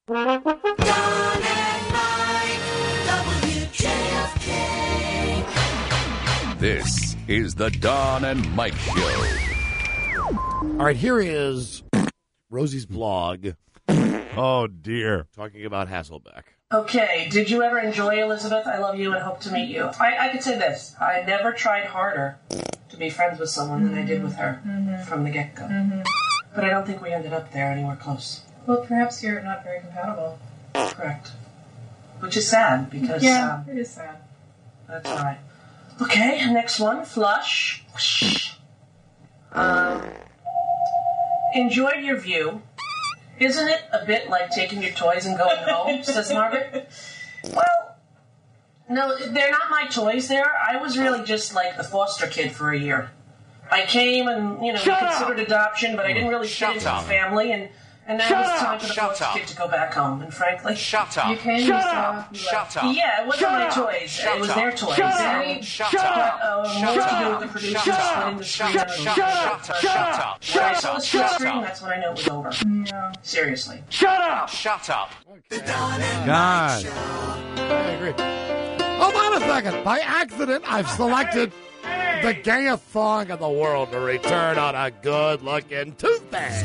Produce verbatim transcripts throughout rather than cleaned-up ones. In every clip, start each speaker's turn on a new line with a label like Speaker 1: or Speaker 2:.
Speaker 1: Don and Mike, W J F K.
Speaker 2: This is the Don and Mike Show.
Speaker 3: All right, here is Rosie's blog.
Speaker 4: Oh, dear.
Speaker 3: Talking about Hasselbeck.
Speaker 5: Okay, did you ever enjoy Elizabeth? I love you and hope to meet you. I, I could say this. I never tried harder to be friends with someone than I did with her
Speaker 6: Mm-hmm.
Speaker 5: from the get-go.
Speaker 6: Mm-hmm.
Speaker 5: But I don't think we ended up there anywhere close.
Speaker 6: Well, perhaps you're not very compatible.
Speaker 5: Correct. Which is sad, because...
Speaker 6: Yeah,
Speaker 5: um,
Speaker 6: it is sad.
Speaker 5: That's all right. Okay, next one. Flush. Um, enjoyed your view. Isn't it a bit like taking your toys and going home, says Margaret? Well, no, they're not my toys there. I was really just like the foster kid for a year. I came and, you know,
Speaker 4: Shut
Speaker 5: considered
Speaker 4: up!
Speaker 5: adoption, but I didn't really
Speaker 2: Shut
Speaker 5: fit into
Speaker 2: up.
Speaker 5: the family, and, and now
Speaker 4: Shut
Speaker 5: it's time
Speaker 4: up!
Speaker 5: for the
Speaker 2: Shut
Speaker 5: foster
Speaker 2: up.
Speaker 5: kid to go back home, and frankly...
Speaker 2: Shut
Speaker 6: You
Speaker 2: up.
Speaker 6: came,
Speaker 4: Shut
Speaker 6: you saw,
Speaker 4: up!
Speaker 6: you
Speaker 2: Shut
Speaker 6: left.
Speaker 2: up.
Speaker 5: Yeah, it wasn't
Speaker 4: Shut
Speaker 5: my
Speaker 4: up!
Speaker 5: toys.
Speaker 2: Shut
Speaker 5: it was
Speaker 2: up.
Speaker 5: their toys.
Speaker 4: Shut
Speaker 5: And-
Speaker 4: up!
Speaker 2: Shut
Speaker 4: Shut
Speaker 2: up.
Speaker 4: up!
Speaker 5: Uh,
Speaker 2: Shut
Speaker 5: more to
Speaker 2: up.
Speaker 5: do with the producers
Speaker 2: Shut up.
Speaker 5: splitting the
Speaker 2: Shut
Speaker 5: screen
Speaker 2: up.
Speaker 5: on the
Speaker 2: Shut
Speaker 5: show.
Speaker 2: up. Shut up.
Speaker 5: Shut
Speaker 2: Shut
Speaker 5: up.
Speaker 2: up.
Speaker 5: Shut
Speaker 2: Shut
Speaker 5: screen,
Speaker 2: up.
Speaker 5: that's when I know it was over.
Speaker 6: Yeah.
Speaker 5: Seriously.
Speaker 4: Shut up!
Speaker 2: Shut up.
Speaker 4: God.
Speaker 3: I agree. Hold on a second. By accident, I've selected the gayest song in the world to return on a good-looking Tuesday.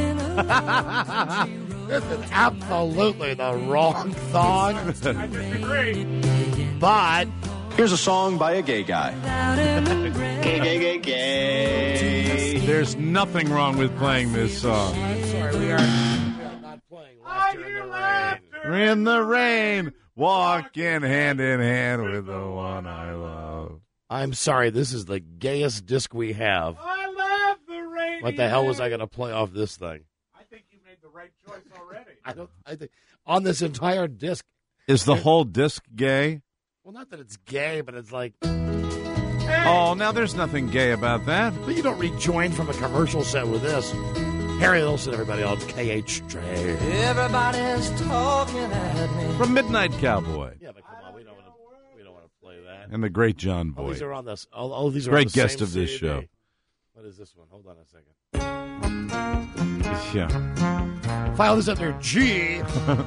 Speaker 3: This is absolutely the wrong song.
Speaker 4: I disagree.
Speaker 3: But
Speaker 7: Here's a song by a gay guy. Gay, gay, gay, gay.
Speaker 4: There's nothing wrong with playing this song.
Speaker 3: I'm sorry, we are not playing Laughter in the Rain.
Speaker 4: In the rain, walking hand in hand with the one I love.
Speaker 3: I'm sorry, this is the gayest disc we have.
Speaker 4: I love the rain.
Speaker 3: What the hell was I going to play off this thing?
Speaker 4: I think you made the right choice already.
Speaker 3: I don't. I think on this entire disc.
Speaker 4: Is the whole disc gay?
Speaker 3: Well, not that it's gay, but it's like.
Speaker 4: Oh, now there's nothing gay about that.
Speaker 3: But you don't rejoin from a commercial set with this. Harry Wilson, everybody on K H J.
Speaker 1: Everybody's talking at me.
Speaker 4: From Midnight Cowboy
Speaker 3: Yeah, but come on, we don't want to. We don't want to play that.
Speaker 4: and the great John
Speaker 3: Oh, these
Speaker 4: Boyd.
Speaker 3: are on this. Oh, oh these are
Speaker 4: Great
Speaker 3: on the
Speaker 4: guest
Speaker 3: same
Speaker 4: of this
Speaker 3: C D.
Speaker 4: show.
Speaker 3: What is this one? Hold on a second.
Speaker 4: Yeah.
Speaker 3: File this under G.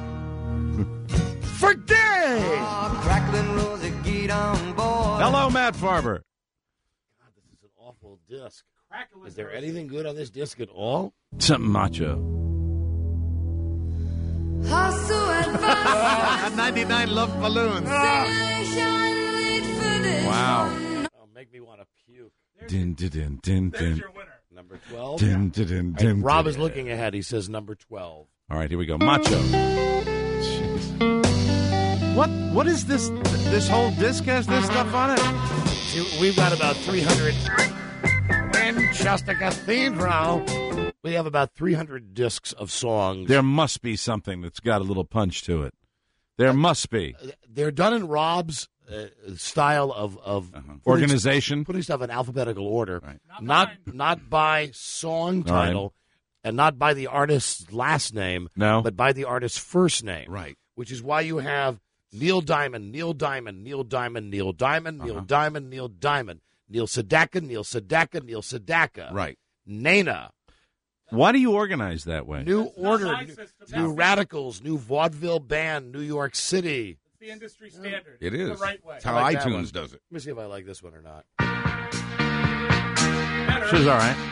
Speaker 3: For gay.
Speaker 1: Crackling Rosie, get on board.
Speaker 4: Hello, Matt Farber.
Speaker 3: God, this is an awful disc. Is there anything good on this disc at all?
Speaker 4: Something macho. ninety-nine Love Balloons. Wow.
Speaker 3: Oh, make me want to puke.
Speaker 4: Din, din, din, din, din.
Speaker 3: Number twelve.
Speaker 4: Din, din, din,
Speaker 3: Right,
Speaker 4: din,
Speaker 3: Rob
Speaker 4: din.
Speaker 3: is looking ahead. He says number twelve.
Speaker 4: All right, here we go. Macho. Jeez. What? What is this? This whole disc has this stuff on it?
Speaker 3: See, we've got about three hundred. Winchester Cathedral. We have about three hundred discs of songs.
Speaker 4: There must be something that's got a little punch to it. There must be.
Speaker 3: They're done in Rob's uh, style of, of
Speaker 4: Uh-huh.
Speaker 3: putting-
Speaker 4: Organization.
Speaker 3: putting stuff in alphabetical order,
Speaker 4: Right.
Speaker 3: not not by song
Speaker 4: All right.
Speaker 3: title, and not by the artist's last name,
Speaker 4: No.
Speaker 3: but by the artist's first name.
Speaker 4: Right.
Speaker 3: Which is why you have Neil Diamond, Neil Diamond, Neil Diamond, Neil Diamond, Neil
Speaker 4: Uh-huh.
Speaker 3: Diamond, Neil Diamond, Neil Sedaka, Neil Sedaka, Neil Sedaka.
Speaker 4: Right.
Speaker 3: Nana.
Speaker 4: Why do you organize that way?
Speaker 3: New Order, new, new Radicals, new Vaudeville Band, New York City.
Speaker 8: It's the industry standard.
Speaker 9: It is.
Speaker 8: The right way.
Speaker 9: It's how
Speaker 3: I like that one.
Speaker 9: iTunes does it.
Speaker 3: Let me see if I like this one or not.
Speaker 4: She's all right.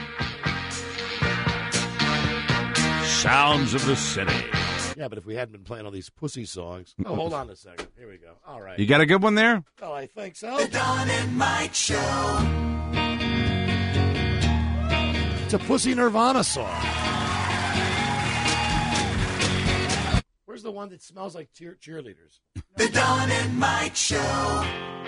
Speaker 4: Sounds of the city.
Speaker 3: Yeah, but if we hadn't been playing all these pussy songs. Oh, hold on a second. Here we go. All right.
Speaker 4: You got a good one there?
Speaker 3: Well, I think so.
Speaker 1: Don and Mike Show.
Speaker 3: It's a Pussy Nirvana song. Where's the one that smells like cheer- cheerleaders?
Speaker 1: The Don and Mike Show.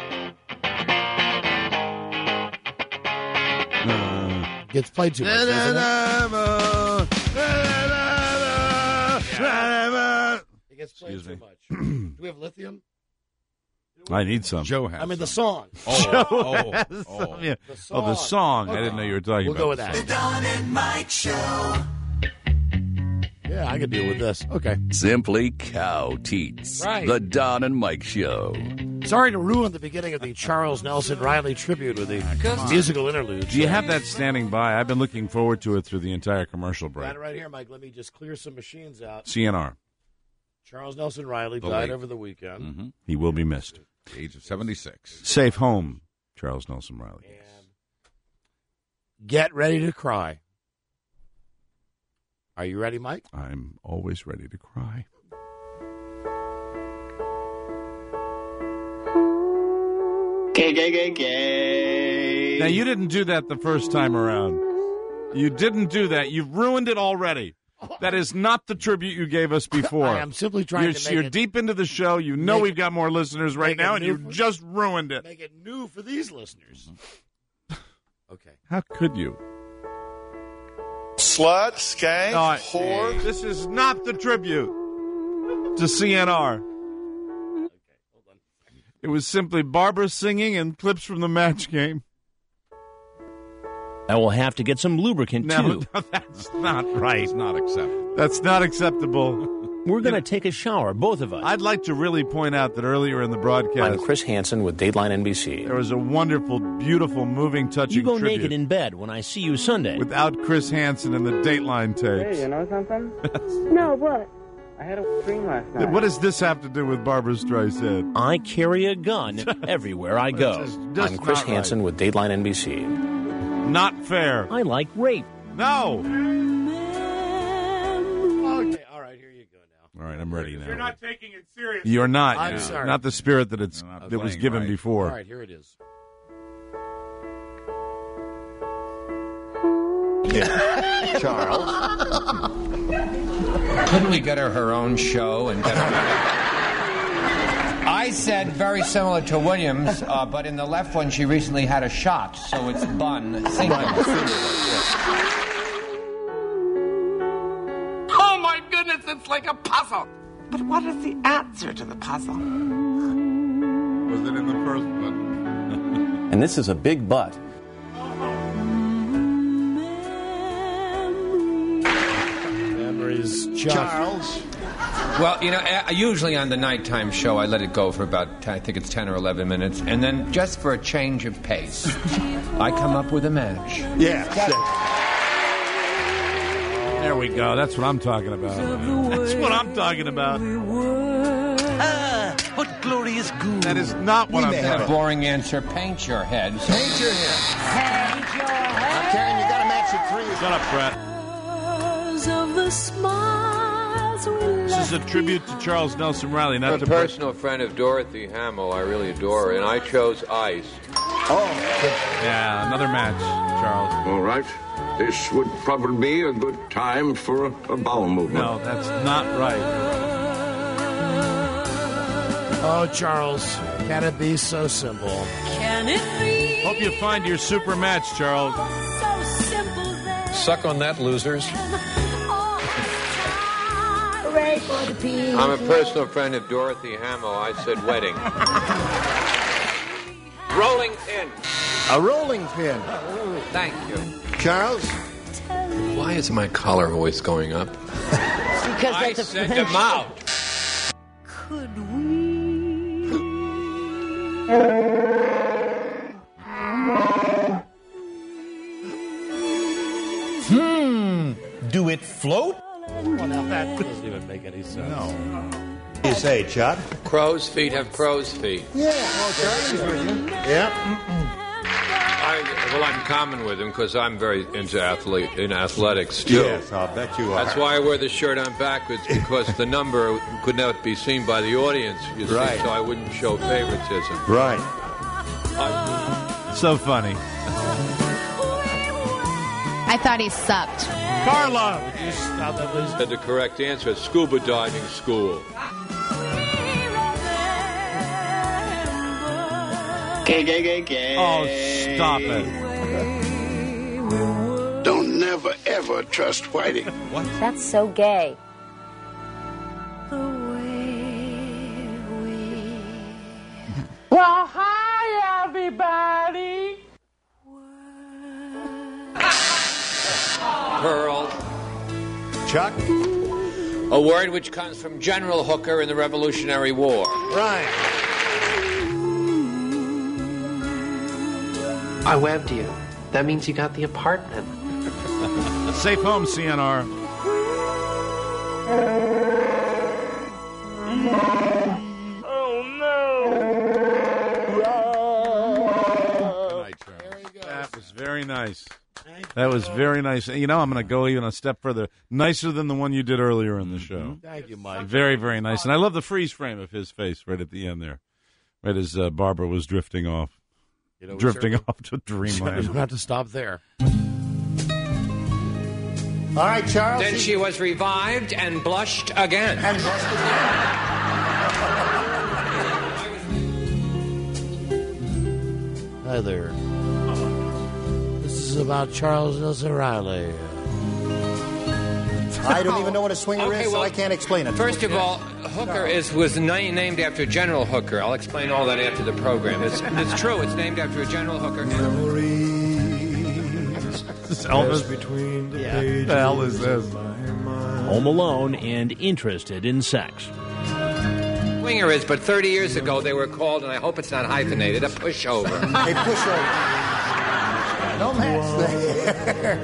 Speaker 3: Gets played too much, doesn't it? It gets played
Speaker 4: Excuse
Speaker 3: too
Speaker 4: me.
Speaker 3: much. Do we have lithium?
Speaker 4: I need some.
Speaker 9: Joe has.
Speaker 3: I mean, the
Speaker 9: some.
Speaker 3: song.
Speaker 9: Oh, oh, oh.
Speaker 4: Yeah.
Speaker 3: The
Speaker 4: Oh, the song. I
Speaker 3: Okay.
Speaker 4: didn't know you were talking
Speaker 3: We'll
Speaker 4: about
Speaker 3: go with
Speaker 4: the
Speaker 3: that.
Speaker 4: song.
Speaker 1: Don and Mike Show.
Speaker 3: Yeah, I could deal with this. Okay.
Speaker 2: Simply cow teats.
Speaker 3: Right.
Speaker 2: The Don and Mike Show.
Speaker 3: Sorry to ruin the beginning of the Charles Nelson Riley tribute with the musical interlude.
Speaker 4: Do you have that standing by? I've been looking forward to it through the entire commercial break.
Speaker 3: Got it right here, Mike. Let me just clear some machines out.
Speaker 4: C N R.
Speaker 3: Charles Nelson Riley
Speaker 4: The
Speaker 3: died
Speaker 4: late.
Speaker 3: over the weekend.
Speaker 4: Mm-hmm. He will be missed.
Speaker 2: At the age of seventy-six.
Speaker 4: Safe home, Charles Nelson Riley.
Speaker 3: And get ready to cry. Are you ready, Mike?
Speaker 4: I'm always ready to cry.
Speaker 7: Gay, gay, gay, gay.
Speaker 4: Now, you didn't do that the first time around. You didn't do that. You've ruined it already. That is not the tribute you gave us before.
Speaker 3: I am simply trying
Speaker 4: you're,
Speaker 3: to make
Speaker 4: You're
Speaker 3: it,
Speaker 4: deep into the show. You know
Speaker 3: make
Speaker 4: we've
Speaker 3: it-
Speaker 4: got more listeners right
Speaker 3: make it
Speaker 4: now, and
Speaker 3: new
Speaker 4: you
Speaker 3: for-
Speaker 4: just ruined it.
Speaker 3: make it new for these listeners. Okay.
Speaker 4: How could you?
Speaker 8: Slut, skank,
Speaker 4: Uh,
Speaker 8: whore.
Speaker 4: This is not the tribute to C N R. It was simply Barbara singing and clips from the match game.
Speaker 9: I will have to get some lubricant,
Speaker 4: No,
Speaker 9: too.
Speaker 4: no, that's not right.
Speaker 2: It's not acceptable.
Speaker 4: That's not acceptable.
Speaker 9: We're going to take a shower, both of us.
Speaker 4: I'd like to really point out that earlier in the
Speaker 9: I'm
Speaker 4: broadcast,
Speaker 9: Chris Hansen with Dateline N B C.
Speaker 4: there was a wonderful, beautiful, moving, touching
Speaker 9: You go
Speaker 4: tribute
Speaker 9: naked in bed when I see you Sunday.
Speaker 4: without Chris Hansen and the Dateline tapes.
Speaker 10: Hey, you know something? No, what? I had a dream last night.
Speaker 4: What does this have to do with Barbara Streisand?
Speaker 9: I carry a gun everywhere I go.
Speaker 4: Just- just
Speaker 9: I'm Chris
Speaker 4: not right.
Speaker 9: Hansen with Dateline N B C.
Speaker 4: Not fair.
Speaker 9: I like rape.
Speaker 4: No.
Speaker 3: Okay, all right, here you go now.
Speaker 4: All right, I'm ready now.
Speaker 11: You're not taking it seriously.
Speaker 4: You're not.
Speaker 3: I'm
Speaker 4: no.
Speaker 3: sorry.
Speaker 4: Not the spirit that it's
Speaker 2: You're not
Speaker 4: that was
Speaker 2: playing
Speaker 4: given
Speaker 2: right.
Speaker 4: before.
Speaker 3: All right, here it is.
Speaker 7: Charles.
Speaker 12: Couldn't we get her her own show and get her... I said very similar to Williams, uh, but in the left one she recently had a shot, so it's bun singular.
Speaker 1: Oh my goodness, it's like a puzzle. But what is the answer to the puzzle?
Speaker 4: Was it in the first one?
Speaker 7: And this is a big butt.
Speaker 3: Memories, Chuck.
Speaker 1: Charles.
Speaker 12: Well, you know, uh, usually on the nighttime show I let it go for about, ten, I think it's ten or eleven minutes, and then just for a change of pace, I come up with a match.
Speaker 1: Yeah.
Speaker 4: There we go. That's what I'm talking about. That's what I'm talking about.
Speaker 1: Ah, what glorious goo.
Speaker 4: That is not what I'm
Speaker 12: A
Speaker 4: talking about.
Speaker 12: boring answer, paint your head.
Speaker 1: Paint your head. Paint your head. I'm telling you, you gotta match your three.
Speaker 4: Shut up, Brett. This is a tribute to Charles Nelson Riley, not
Speaker 13: I'm a
Speaker 4: to Brett.
Speaker 13: personal friend of Dorothy Hamill. I really adore her, and I chose Ice.
Speaker 4: Yeah, another match, Charles.
Speaker 14: All right. This would probably be a good time for a, a bowel movement.
Speaker 4: No, that's not right.
Speaker 3: Oh, Charles, can it be so simple?
Speaker 15: Can it be
Speaker 4: Hope you find your super match, Charles.
Speaker 15: so simple that
Speaker 13: Suck on that, losers.
Speaker 15: hooray for the people?
Speaker 13: I'm a personal friend of Dorothy Hamill. I said wedding. Rolling pin.
Speaker 1: A rolling pin.
Speaker 13: Thank you.
Speaker 1: Charles.
Speaker 13: Why is my collar always going up?
Speaker 15: Because
Speaker 13: I
Speaker 15: that's a
Speaker 13: sent
Speaker 15: French.
Speaker 13: him out.
Speaker 15: Could we?
Speaker 9: Hmm. Do it float?
Speaker 3: Well, now that doesn't even make any sense. No.
Speaker 1: What do you say, Chuck?
Speaker 13: Crow's feet have crow's feet.
Speaker 1: Yeah. Oh, Charlie's with you. Yeah.
Speaker 13: I, well, I'm common with him because I'm very into athlete in athletics too.
Speaker 1: Yes, I'll bet you are.
Speaker 13: That's why I wear the shirt on backwards, because the number could not be seen by the audience, you see,
Speaker 1: Right.
Speaker 13: so I wouldn't show favoritism.
Speaker 1: Right.
Speaker 4: So funny.
Speaker 16: I thought he sucked.
Speaker 4: Carla!
Speaker 3: Would you stop that, please?
Speaker 13: Said the correct answer is scuba diving school.
Speaker 7: Gay, gay, gay, gay.
Speaker 4: Oh, stop it.
Speaker 14: Don't never, ever trust Whitey.
Speaker 4: What?
Speaker 15: That's so gay.
Speaker 10: Well, hi, everybody.
Speaker 13: Pearl.
Speaker 1: Chuck.
Speaker 13: A word which comes from General Hooker in the Revolutionary War.
Speaker 1: Right.
Speaker 17: I webbed you. That means you got the apartment.
Speaker 4: Safe home, C N R. nice. That was very nice. You know, I'm going to go even a step further. Nicer than the one you did earlier in the show.
Speaker 3: Thank you, Mike.
Speaker 4: Very, very nice. And I love the freeze frame of his face right at the end there, right as uh, Barbara was drifting off.
Speaker 3: You know,
Speaker 4: drifting
Speaker 3: certainly-
Speaker 4: off to dreamland.
Speaker 3: We don't have to stop there. All right, Charles.
Speaker 12: Then she was revived and blushed again.
Speaker 3: And blushed Hi there. This is about Charles Nelson Riley.
Speaker 8: I don't even know what a swinger
Speaker 12: Okay,
Speaker 8: is, so
Speaker 12: well,
Speaker 8: I can't explain it.
Speaker 12: First of all, Hooker is was na- named after General Hooker. I'll explain all that after the program. It's, it's true. It's named after a General Hooker.
Speaker 4: This Elvis
Speaker 9: between the
Speaker 4: yeah. What the hell is this?
Speaker 9: Home alone and interested in sex.
Speaker 12: Swinger is, but thirty years ago they were called, and I hope it's not hyphenated, a pushover.
Speaker 8: A pushover. No match there.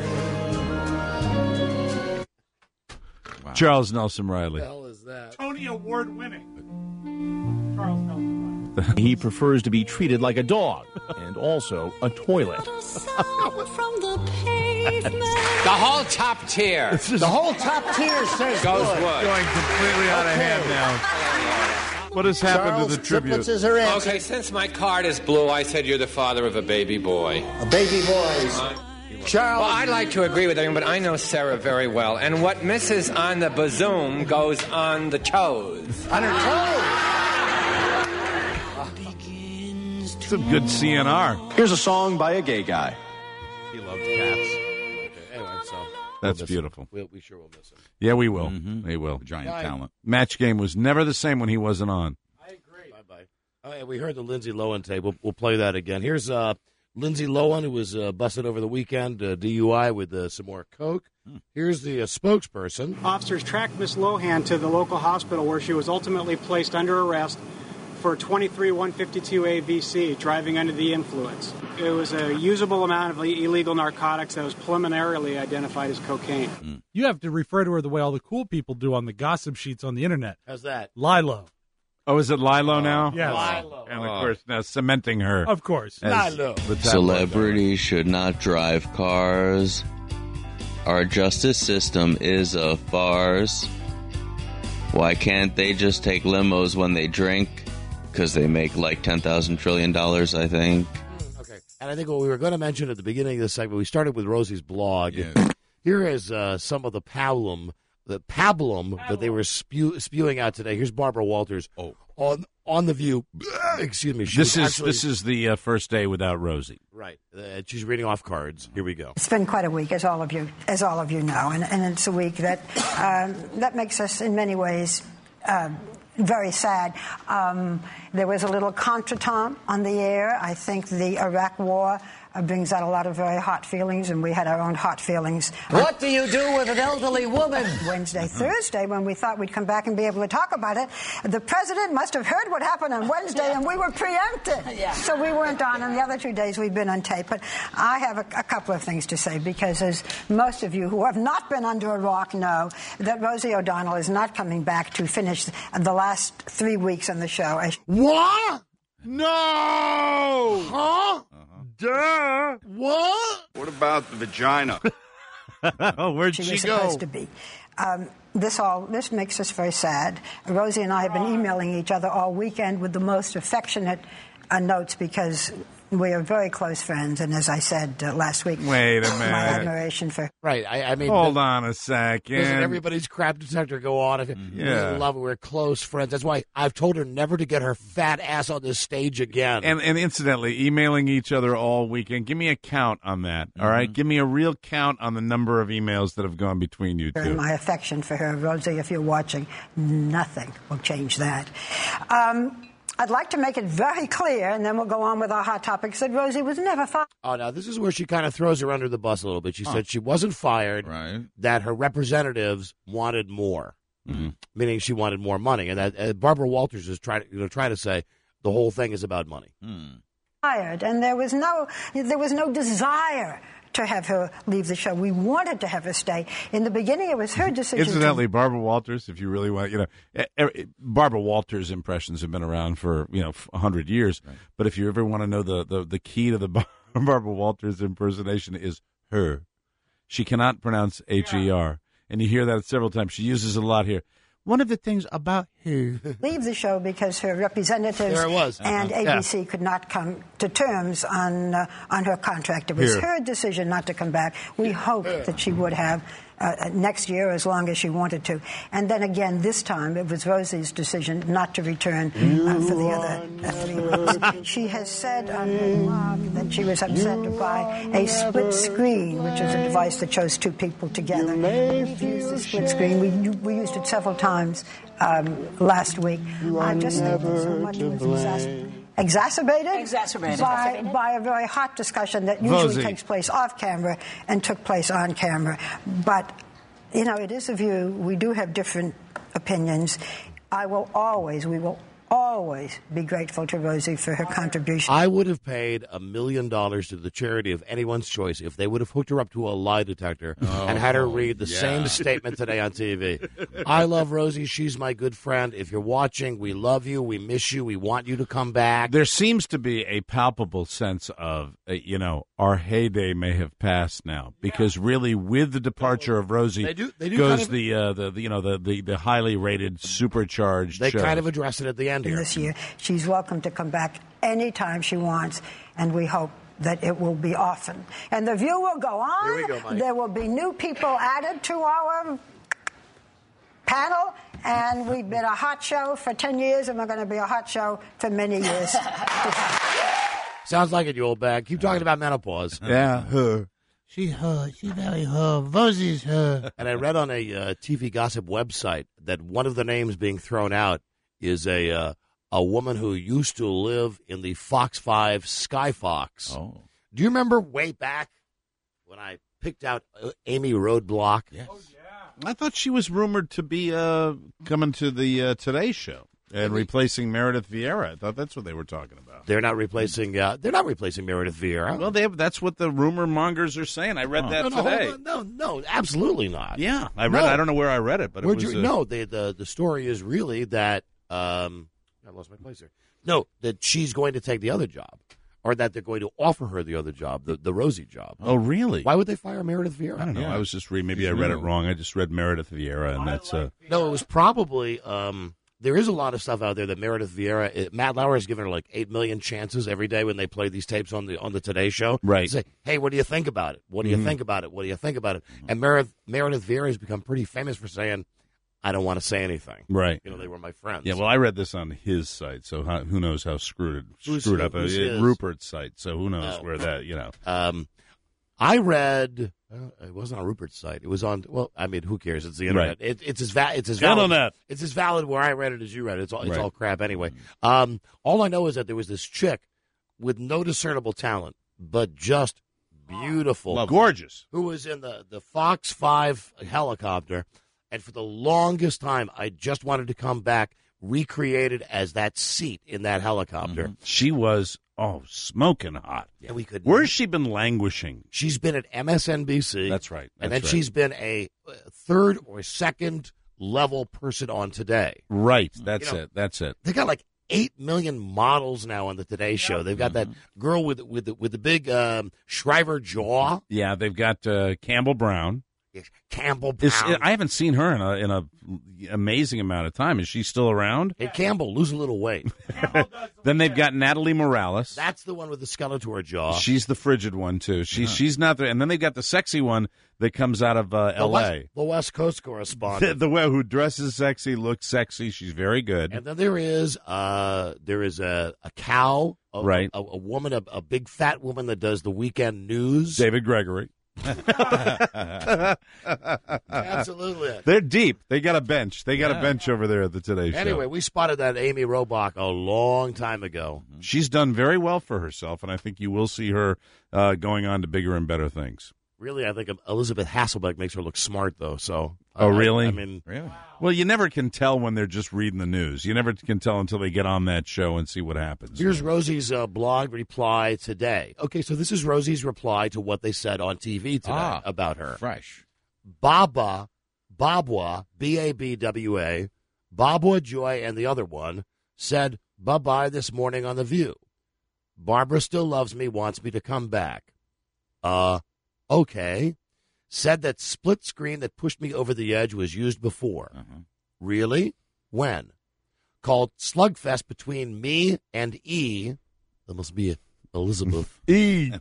Speaker 4: Wow. Charles Nelson Riley.
Speaker 3: What the hell is that?
Speaker 11: Tony Award winning. Charles Nelson Riley.
Speaker 9: He prefers to be treated like a dog and also a toilet.
Speaker 12: The whole top tier.
Speaker 8: The whole top tier says
Speaker 12: Goes
Speaker 8: good.
Speaker 12: wood.
Speaker 4: Going completely out of
Speaker 8: Okay.
Speaker 4: hand now. What has happened
Speaker 8: Charles,
Speaker 4: to the tribute?
Speaker 8: triplets are in.
Speaker 12: Okay, since my card is blue, I said you're the father of a baby boy.
Speaker 8: A baby boys. Charles.
Speaker 12: Well, I'd like to agree with everyone, but I know Sarah very well. And what misses on the bazoom goes on the toes.
Speaker 8: On her toes.
Speaker 4: Some good C N R.
Speaker 7: Here's a song by a gay guy.
Speaker 3: He loved cats. Okay, anyway, so
Speaker 4: That's
Speaker 3: we'll
Speaker 4: beautiful.
Speaker 3: We'll, we sure will miss him.
Speaker 4: Yeah, we will.
Speaker 18: Mm-hmm.
Speaker 4: We will.
Speaker 18: Giant
Speaker 3: Bye.
Speaker 18: talent.
Speaker 4: Match game was never the same when he wasn't on.
Speaker 3: I agree. Bye bye. Oh, yeah, we heard the Lindsay Lohan tape. We'll, we'll play that again. Here's uh, Lindsay Lohan, who was uh, busted over the weekend, uh, D U I with uh, some more coke.
Speaker 18: Hmm.
Speaker 3: Here's the uh, spokesperson.
Speaker 11: Officers tracked Miss Lohan to the local hospital where she was ultimately placed under arrest for twenty-three one fifty-two A V C, driving under the influence. It was a usable amount of illegal narcotics that was preliminarily identified as cocaine.
Speaker 19: You have to refer to her the way all the cool people do on the gossip sheets on the internet.
Speaker 3: How's that?
Speaker 19: Lilo.
Speaker 4: Oh, is it Lilo now?
Speaker 19: Yes.
Speaker 3: Lilo.
Speaker 4: And, of course, now cementing her.
Speaker 19: Of course.
Speaker 4: as
Speaker 3: Lilo.
Speaker 4: the tabloid
Speaker 20: Celebrities should not drive cars. Our justice system is a farce. Why can't they just take limos when they drink? Because they make like ten thousand trillion dollars, I think.
Speaker 3: Okay. And I think what we were going to mention at the beginning of this segment, we started with Rosie's blog.
Speaker 18: Yeah.
Speaker 3: Here is uh, some of the pablum, the pablum that they were spew- spewing out today. Here's Barbara Walters
Speaker 18: Oh.
Speaker 3: on on The View. Excuse me. She
Speaker 4: This
Speaker 3: was
Speaker 4: is
Speaker 3: actually-
Speaker 4: this is the uh, first day without Rosie.
Speaker 3: Right. Uh, she's reading off cards. Here we go.
Speaker 21: It's been quite a week, as all of you, as all of you know, and, and it's a week that um, that makes us, in many ways, uh, very sad. Um, there was a little contretemps on the air. I think the Iraq War uh, brings out a lot of very hot feelings, and we had our own hot feelings.
Speaker 22: What do you do with an elderly woman?
Speaker 21: Wednesday, Thursday, when we thought we'd come back and be able to talk about it, the president must have heard what happened on Wednesday, and we were preempted.
Speaker 22: Yeah.
Speaker 21: So we weren't on, and the other two days we've been on tape. But I have a, a couple of things to say, because as most of you who have not been under a rock know, that Rosie O'Donnell is not coming back to finish the last three weeks on the show.
Speaker 3: What?
Speaker 4: No!
Speaker 3: Huh?
Speaker 4: Duh!
Speaker 3: What?
Speaker 18: What about the vagina?
Speaker 4: Oh, where'd
Speaker 21: she
Speaker 4: she,
Speaker 21: was
Speaker 4: go?
Speaker 21: supposed to be. Um, this all this makes us very sad. Rosie and I have been emailing each other all weekend with the most affectionate uh, notes, because we are very close friends. And as I said uh, last week,
Speaker 4: Wait a
Speaker 21: my
Speaker 4: minute.
Speaker 21: admiration for
Speaker 3: Right. I, I mean,
Speaker 4: Hold
Speaker 3: the,
Speaker 4: on a second.
Speaker 3: doesn't everybody's crap detector go on? If
Speaker 4: Yeah.
Speaker 3: we love her, we're close friends. That's why I've told her never to get her fat ass on this stage again.
Speaker 4: And, and incidentally, emailing each other all weekend. Give me a count on that, all right? Give me a real count on the number of emails that have gone between you two.
Speaker 21: and my affection for her. Rosie, if you're watching, nothing will change that. Um, I'd like to make it very clear, and then we'll go on with our hot topics, that Rosie was never fired.
Speaker 3: Oh, now this is where she kind of throws her under the bus a little bit. She
Speaker 18: Huh.
Speaker 3: said she wasn't fired,
Speaker 18: Right.
Speaker 3: that her representatives wanted more,
Speaker 18: Mm-hmm.
Speaker 3: meaning she wanted more money. And that uh, Barbara Walters is trying to, you know, trying to say the whole thing is about money.
Speaker 18: Hmm.
Speaker 21: Fired, and there was no there was no desire to have her leave the show. We wanted to have her stay. In the beginning, it was her decision.
Speaker 4: Incidentally,
Speaker 21: to,
Speaker 4: Barbara Walters, if you really want, you know, e- e- Barbara Walters impressions have been around for, you know, a hundred years.
Speaker 18: Right.
Speaker 4: But if you ever want to know the, the, the key to the Barbara Walters' impersonation is her. She cannot pronounce H E R. And you hear that several times. She uses it a lot here. One of the things about her.
Speaker 21: Leave the show because her representatives
Speaker 3: There it was.
Speaker 21: and
Speaker 3: Uh-huh.
Speaker 21: A B C
Speaker 3: Yeah.
Speaker 21: could not come to terms on uh, on her contract. It was
Speaker 3: Here.
Speaker 21: her decision not to come back. We hoped that she would have uh, next year as long as she wanted to. And then again, this time, it was Rosie's decision not to return uh, for the other uh, three weeks. She has said on her blog that she was upset to buy a split screen, which is a device that shows two people together. We've used the split screen. We, we used it several times um, last week. I just think that so much was exas- exacerbated,
Speaker 22: Exacerbated.
Speaker 21: By, by a very hot discussion that usually
Speaker 4: Rosie.
Speaker 21: takes place off camera and took place on camera. But, you know, it is a view. We do have different opinions. I will always, we will always be grateful to Rosie for her contribution.
Speaker 3: I would have paid a million dollars to the charity of anyone's choice if they would have hooked her up to a lie detector and had her read the
Speaker 4: yeah.
Speaker 3: same statement today on T V. I love Rosie. She's my good friend. If you're watching, we love you. We miss you. We want you to come back.
Speaker 4: There seems to be a palpable sense of, uh, you know, our heyday may have passed now. Because really, with the departure of Rosie,
Speaker 3: They do- they do
Speaker 4: goes
Speaker 3: kind of-
Speaker 4: the, uh, the, the, you know, the, the, the highly rated, supercharged
Speaker 3: They
Speaker 4: shows.
Speaker 3: kind of address it at the end here.
Speaker 21: This year, she's welcome to come back anytime she wants, and we hope that it will be often. And the view will go on.
Speaker 3: Here we go, Mike.
Speaker 21: There will be new people added to our panel, and we've been a hot show for ten years, and we're going to be a hot show for many years.
Speaker 3: Sounds like it, you old bag. Keep talking about menopause.
Speaker 4: Yeah, her.
Speaker 3: She her. She very her. Rosie's her. And I read on a uh, T V gossip website that one of the names being thrown out is a uh, a woman who used to live in the Fox five Sky Fox.
Speaker 4: Oh.
Speaker 3: Do you remember way back when I picked out uh, Amy Roadblock? Yes.
Speaker 4: I thought she was rumored to be uh, coming to the uh, Today Show and replacing Meredith Vieira. I thought that's what they were talking about.
Speaker 3: They're not replacing. Uh, they're not replacing Meredith Vieira.
Speaker 4: Well, they have, that's what the rumor mongers are saying. I read that
Speaker 3: no, no,
Speaker 4: today.
Speaker 3: hold on. no, no, absolutely not.
Speaker 4: Yeah, I read.
Speaker 3: No.
Speaker 4: I don't know where I read it, but it
Speaker 3: Where'd
Speaker 4: was
Speaker 3: you,
Speaker 4: uh,
Speaker 3: no. The, the the story is really that um, I lost my place here. No, that she's going to take the other job, or that they're going to offer her the other job, the the Rosie job.
Speaker 4: Oh, really?
Speaker 3: Why would they fire Meredith Vieira?
Speaker 4: I don't know. I was just reading. Maybe I read it wrong. I just read Meredith Vieira, and that's uh,
Speaker 3: No, it was probably. Um, there is a lot of stuff out there that Meredith Vieira, it, Matt Lauer has given her like eight million chances every day when they play these tapes on the on the Today Show.
Speaker 4: Right.
Speaker 3: Say, hey, what do you think about it? What do you
Speaker 4: Mhm.
Speaker 3: think about it? What do you think about it? And Meredith Meredith Vieira has become pretty famous for saying, "I don't want to say anything."
Speaker 4: right.
Speaker 3: You know, they were my friends.
Speaker 4: Yeah, well, I read this on his site, so how, who knows how screwed
Speaker 3: Who's
Speaker 4: screwed
Speaker 3: who?
Speaker 4: up uh,
Speaker 3: Who's
Speaker 4: uh,
Speaker 3: his?
Speaker 4: Rupert's site. So who knows
Speaker 3: Oh.
Speaker 4: where that you know.
Speaker 3: Um, I read. Uh, it wasn't on Rupert's site. It was on. Well, I mean, who cares? It's the internet.
Speaker 4: Right.
Speaker 3: It, it's as va- It's as valid.
Speaker 4: Internet.
Speaker 3: It's as valid where I read it as you read it. It's all. It's
Speaker 4: Right.
Speaker 3: all crap anyway. Um, all I know is that there was this chick with no discernible talent, but just beautiful,
Speaker 4: Gorgeous.
Speaker 3: who was in the the Fox five helicopter, and for the longest time, I just wanted to come back recreated as that seat in that helicopter.
Speaker 4: She was oh smoking hot.
Speaker 3: Yeah, we could.
Speaker 4: Where's she been languishing?
Speaker 3: She's been at M S N B C.
Speaker 4: That's right.
Speaker 3: and
Speaker 4: that's
Speaker 3: then
Speaker 4: right.
Speaker 3: she's been a uh, third or second level person on Today.
Speaker 4: right. That's
Speaker 3: You know,
Speaker 4: it. That's it.
Speaker 3: They got like eight million models now on the Today Show. They've got that girl with with the, with the big um, Shriver jaw,
Speaker 4: Yeah, they've got uh, Campbell Brown.
Speaker 3: Campbell
Speaker 4: Is,
Speaker 3: Brown.
Speaker 4: I haven't seen her in a in a amazing amount of time. Is she still around?
Speaker 3: Hey, Campbell, lose a little weight.
Speaker 4: Then they've got Natalie Morales.
Speaker 3: That's the one with the Skeletor jaw.
Speaker 4: She's the frigid one too. She's she's not there. And then they've got the sexy one that comes out of uh,
Speaker 3: the
Speaker 4: L
Speaker 3: West,
Speaker 4: A.
Speaker 3: the West Coast
Speaker 4: The,
Speaker 3: correspondent.
Speaker 4: the one who dresses sexy, looks sexy. She's very good.
Speaker 3: And then there is uh, there is a, a cow, a,
Speaker 4: Right.
Speaker 3: A, a woman, a, a big fat woman that does the weekend news.
Speaker 4: David Gregory.
Speaker 3: Absolutely.
Speaker 4: They're deep. They got a bench. They got
Speaker 3: Yeah.
Speaker 4: a bench over there at the Today Show.
Speaker 3: Anyway, we spotted that Amy Robach a long time ago.
Speaker 4: She's done very well for herself, and I think you will see her uh, going on to bigger and better things.
Speaker 3: Really, I think Elizabeth Hasselbeck makes her look smart, though. So,
Speaker 4: Oh,
Speaker 3: I-
Speaker 4: really?
Speaker 3: I, mean,
Speaker 4: really? Well, you never can tell when they're just reading the news. You never can tell until they get on that show and see what happens.
Speaker 3: here's Rosie's uh, blog reply today. Okay, so this is Rosie's reply to what they said on T V today
Speaker 6: Ah,
Speaker 3: about her.
Speaker 6: Fresh.
Speaker 3: Baba, Babwa, B A B W A, Babwa Joy, and the other one said bye-bye this morning on The View. Barbara still loves me, wants me to come back. Uh, okay. Said that split screen that pushed me over the edge was used before.
Speaker 4: Uh-huh.
Speaker 3: Really? When? Called Slugfest between me and E. That must be Elizabeth.
Speaker 4: E.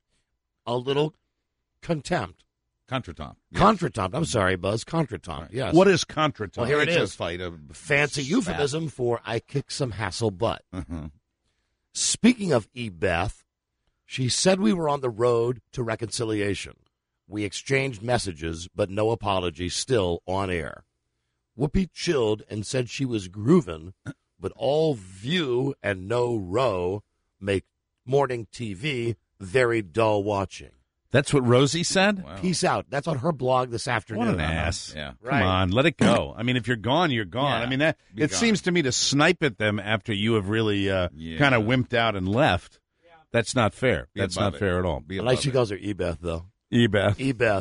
Speaker 3: A little contempt.
Speaker 6: Contretemps.
Speaker 3: Yes. Contretemps. I'm sorry, Buzz. Contretemps. Right. Yes.
Speaker 4: What is contretemps?
Speaker 3: Well, here it
Speaker 6: it's
Speaker 3: is.
Speaker 6: A fight, a
Speaker 3: Fancy
Speaker 6: spat.
Speaker 3: euphemism for I kick some hassle butt.
Speaker 6: Uh-huh.
Speaker 3: Speaking of E. Beth, she said we were on the road to reconciliation. We exchanged messages, but no apology, still on air. Whoopi chilled and said she was groovin', but all view and no row make morning T V very dull watching.
Speaker 4: That's what Rosie said?
Speaker 6: Wow.
Speaker 3: Peace out. That's on her blog this afternoon.
Speaker 4: What an ass.
Speaker 6: Yeah.
Speaker 4: Come
Speaker 3: Right.
Speaker 4: on, let it go. I mean, if you're gone, you're gone.
Speaker 6: Yeah.
Speaker 4: I mean, that
Speaker 6: Be
Speaker 4: it
Speaker 6: gone.
Speaker 4: seems to me to snipe at them after you have really uh,
Speaker 6: Yeah.
Speaker 4: kind of wimped out and left. That's not fair.
Speaker 6: Be
Speaker 4: That's
Speaker 6: above
Speaker 4: not
Speaker 6: it.
Speaker 4: fair at all.
Speaker 6: Be
Speaker 3: I like
Speaker 6: above
Speaker 3: she
Speaker 6: it.
Speaker 3: calls her E-Beth, though.
Speaker 4: E-Beth.
Speaker 3: E-Beth.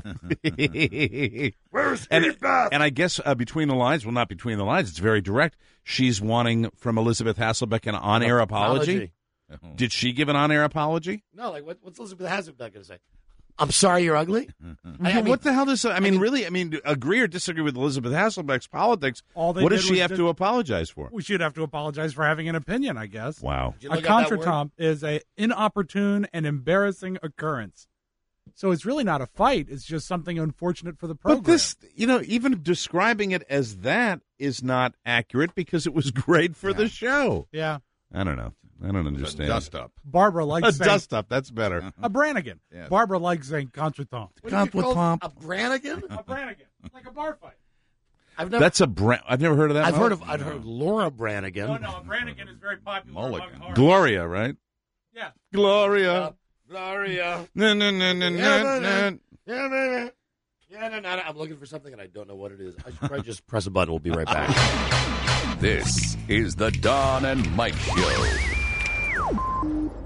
Speaker 4: Where's and, E-Beth? And I guess uh, between the lines, well, not between the lines, it's very direct. She's wanting from Elizabeth Hasselbeck an on-air apology.
Speaker 6: Oh.
Speaker 4: Did she give an on-air apology?
Speaker 3: No, like, what, what's Elizabeth Hasselbeck going to say? I'm sorry you're ugly? I, I mean,
Speaker 4: what the hell does I mean, I mean, really? I mean, agree or disagree with Elizabeth Hasselbeck's politics?
Speaker 19: All they
Speaker 4: what does
Speaker 19: did
Speaker 4: she
Speaker 19: was
Speaker 4: have
Speaker 19: did-
Speaker 4: to apologize for?
Speaker 19: We should have to apologize for having an opinion, I guess.
Speaker 4: Wow.
Speaker 3: Did you
Speaker 19: A
Speaker 3: look up that word?
Speaker 19: contretemps is a inopportune and embarrassing occurrence. So it's really not a fight. It's just something unfortunate for the program.
Speaker 4: But this, you know, even describing it as that is not accurate because it was great for
Speaker 6: Yeah.
Speaker 4: the show.
Speaker 19: Yeah.
Speaker 4: I don't know. I don't
Speaker 6: A
Speaker 4: understand.
Speaker 6: dust up.
Speaker 19: Barbara likes
Speaker 4: A
Speaker 19: saying,
Speaker 4: dust up. That's better.
Speaker 19: a Brannigan.
Speaker 6: Yeah.
Speaker 19: Barbara likes saying contretemps.
Speaker 3: What do you call
Speaker 4: Contretemps.
Speaker 3: a Brannigan?
Speaker 19: A Brannigan. Like a bar fight.
Speaker 3: I've never.
Speaker 4: That's a brand. I've never heard of that.
Speaker 3: I've
Speaker 4: one.
Speaker 3: heard of. I've heard of Laura Brannigan.
Speaker 19: No, no, a Brannigan is very popular
Speaker 6: Mulligan.
Speaker 19: among hearts.
Speaker 4: Gloria, right?
Speaker 19: Yeah.
Speaker 4: Gloria.
Speaker 3: Gloria.
Speaker 4: No, no, no, no,
Speaker 3: Yeah,
Speaker 4: no,
Speaker 3: no,
Speaker 4: no.
Speaker 3: no. Yeah, no, no. Yeah, no, no, no. I'm looking for something and I don't know what it is. I should probably just press a button. We'll be right back.
Speaker 2: This is the Don and Mike Show.